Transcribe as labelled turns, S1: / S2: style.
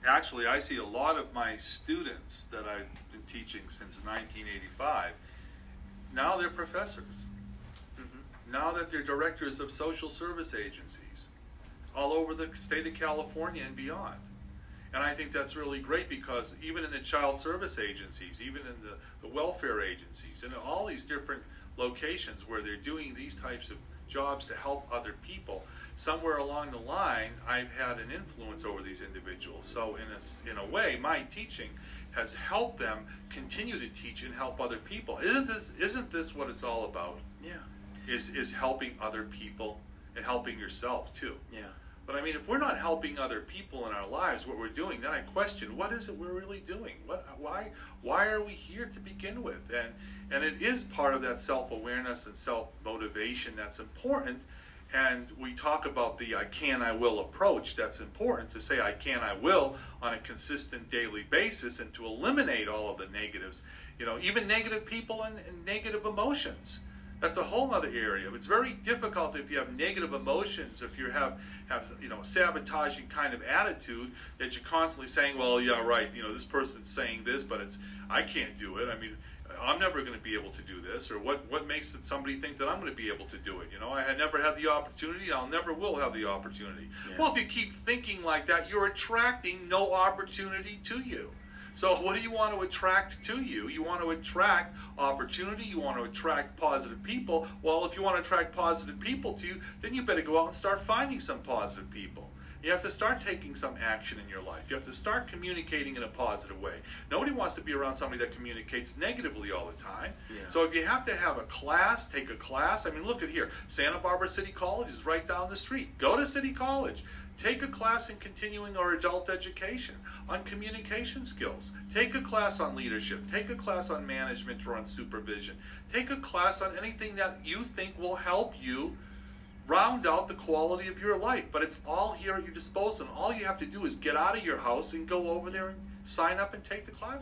S1: actually, I see a lot of my students that I've been teaching since 1985, now they're professors. Now that they're directors of social service agencies all over the state of California and beyond. And I think that's really great, because even in the child service agencies, even in the welfare agencies, and all these different locations where they're doing these types of jobs to help other people, somewhere along the line, I've had an influence over these individuals. So in a way, my teaching has helped them continue to teach and help other people. Isn't this what it's all about?
S2: Yeah.
S1: Is helping other people and helping yourself too.
S2: Yeah.
S1: But I mean, if we're not helping other people in our lives, what we're doing, then I question, what is it we're really doing? Why are we here to begin with? And it is part of that self-awareness and self-motivation that's important. And we talk about the I can, I will approach. That's important, to say I can, I will on a consistent daily basis, and to eliminate all of the negatives, even negative people and negative emotions. That's a whole other area. It's very difficult if you have negative emotions, if you have sabotaging kind of attitude, that you're constantly saying, well, yeah, right, this person's saying this, but I can't do it. I mean, I'm never going to be able to do this, or what makes somebody think that I'm going to be able to do it? I had never had the opportunity, I'll never will have the opportunity. Yeah. Well, if you keep thinking like that, you're attracting no opportunity to you. So what do you want to attract to you? You want to attract opportunity, you want to attract positive people. Well, if you want to attract positive people to you, then you better go out and start finding some positive people. You have to start taking some action in your life. You have to start communicating in a positive way. Nobody wants to be around somebody that communicates negatively all the time. Yeah. So if you have to have a class, take a class. I mean, look at here. Santa Barbara City College is right down the street. Go to City College. Take a class in continuing or adult education on communication skills. Take a class on leadership. Take a class on management or on supervision. Take a class on anything that you think will help you round out the quality of your life. But it's all here at your disposal. And all you have to do is get out of your house and go over there and sign up and take the class.